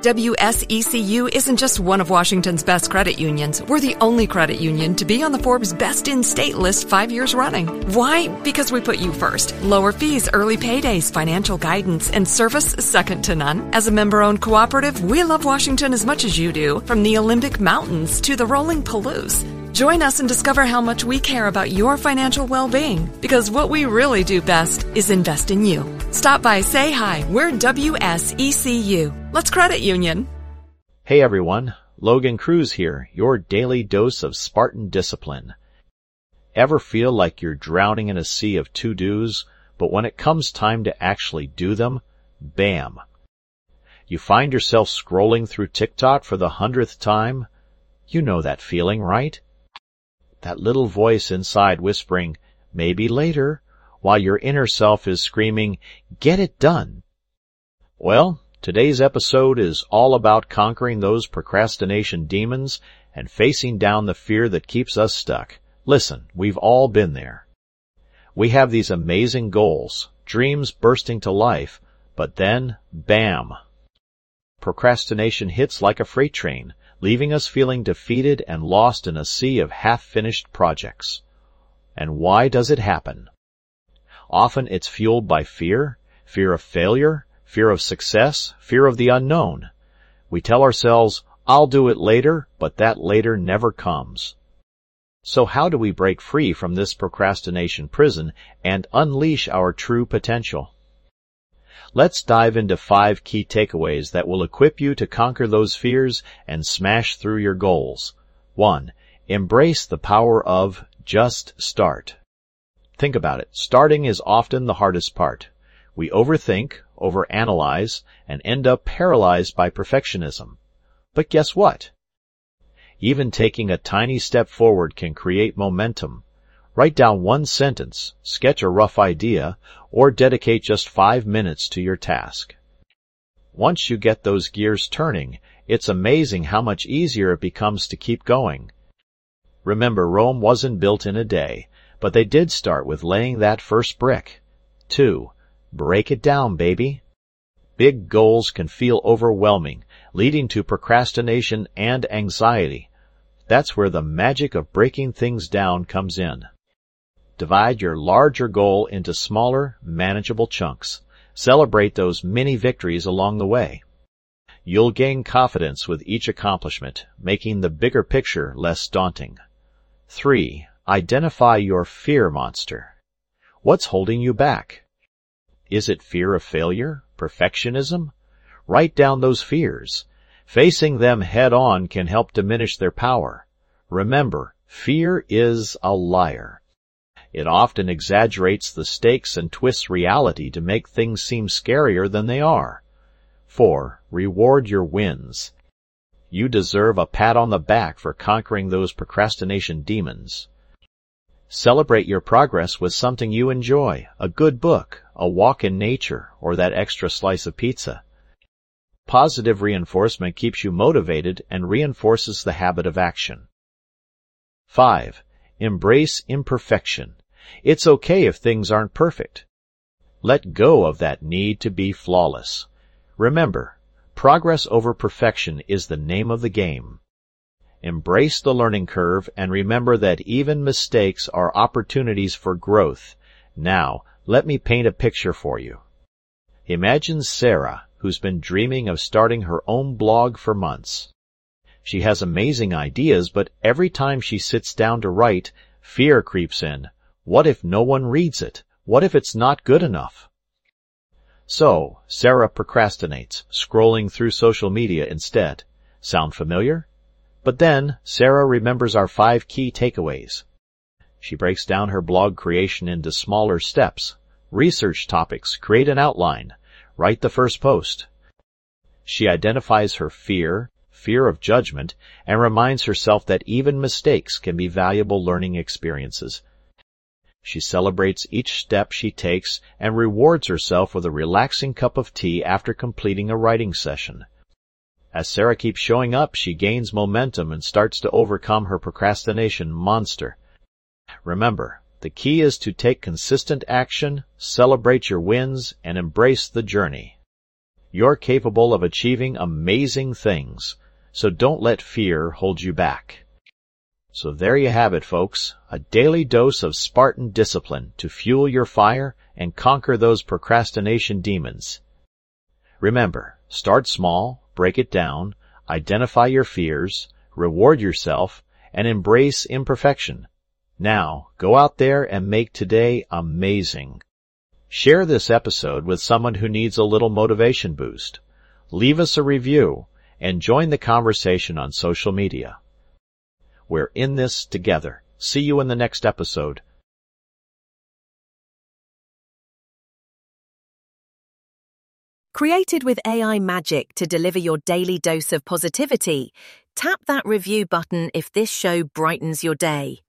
WSECU isn't just one of Washington's best credit unions. We're the only credit union to be on the Forbes Best in State list 5 years running. Why? Because we put you first. Lower fees, early paydays, financial guidance, and service second to none. As a member-owned cooperative, we love Washington as much as you do, from the Olympic Mountains to the rolling Palouse. Join us and discover how much we care about your financial well-being, because what we really do best is invest in you. Stop by, say hi. We're WSECU. Let's credit union. Hey everyone, Logan Cruz here, your daily dose of Spartan discipline. Ever feel like you're drowning in a sea of to-dos, but when it comes time to actually do them, bam. You find yourself scrolling through TikTok for the 100th time? You know that feeling, right? That little voice inside whispering, maybe later, while your inner self is screaming, get it done. Well, today's episode is all about conquering those procrastination demons and facing down the fear that keeps us stuck. Listen, we've all been there. We have these amazing goals, dreams bursting to life, but then, bam! Procrastination hits like a freight train, leaving us feeling defeated and lost in a sea of half-finished projects. And why does it happen? Often it's fueled by fear of failure, fear of success, fear of the unknown. We tell ourselves, I'll do it later, but that later never comes. So how do we break free from this procrastination prison and unleash our true potential? Let's dive into 5 key takeaways that will equip you to conquer those fears and smash through your goals. 1. Embrace the power of just start. Think about it. Starting is often the hardest part. We overthink, overanalyze, and end up paralyzed by perfectionism. But guess what? Even taking a tiny step forward can create momentum. Write down one sentence, sketch a rough idea, or dedicate just 5 minutes to your task. Once you get those gears turning, it's amazing how much easier it becomes to keep going. Remember, Rome wasn't built in a day, but they did start with laying that first brick. 2. Break it down, baby. Big goals can feel overwhelming, leading to procrastination and anxiety. That's where the magic of breaking things down comes in. Divide your larger goal into smaller, manageable chunks. Celebrate those mini victories along the way. You'll gain confidence with each accomplishment, making the bigger picture less daunting. 3. Identify your fear monster. What's holding you back? Is it fear of failure? Perfectionism? Write down those fears. Facing them head-on can help diminish their power. Remember, fear is a liar. It often exaggerates the stakes and twists reality to make things seem scarier than they are. 4. Reward your wins. You deserve a pat on the back for conquering those procrastination demons. Celebrate your progress with something you enjoy, a good book, a walk in nature, or that extra slice of pizza. Positive reinforcement keeps you motivated and reinforces the habit of action. 5. Embrace imperfection. It's okay if things aren't perfect. Let go of that need to be flawless. Remember, progress over perfection is the name of the game. Embrace the learning curve and remember that even mistakes are opportunities for growth. Now, let me paint a picture for you. Imagine Sarah, who's been dreaming of starting her own blog for months. She has amazing ideas, but every time she sits down to write, fear creeps in. What if no one reads it? What if it's not good enough? So, Sarah procrastinates, scrolling through social media instead. Sound familiar? But then, Sarah remembers our 5 key takeaways. She breaks down her blog creation into smaller steps. Research topics, create an outline, write the first post. She identifies her fear of judgment, and reminds herself that even mistakes can be valuable learning experiences. She celebrates each step she takes and rewards herself with a relaxing cup of tea after completing a writing session. As Sarah keeps showing up, she gains momentum and starts to overcome her procrastination monster. Remember, the key is to take consistent action, celebrate your wins, and embrace the journey. You're capable of achieving amazing things, so don't let fear hold you back. So there you have it, folks, a daily dose of Spartan discipline to fuel your fire and conquer those procrastination demons. Remember, start small, break it down, identify your fears, reward yourself, and embrace imperfection. Now, go out there and make today amazing. Share this episode with someone who needs a little motivation boost. Leave us a review and join the conversation on social media. We're in this together. See you in the next episode. Created with AI magic to deliver your daily dose of positivity, tap that review button if this show brightens your day.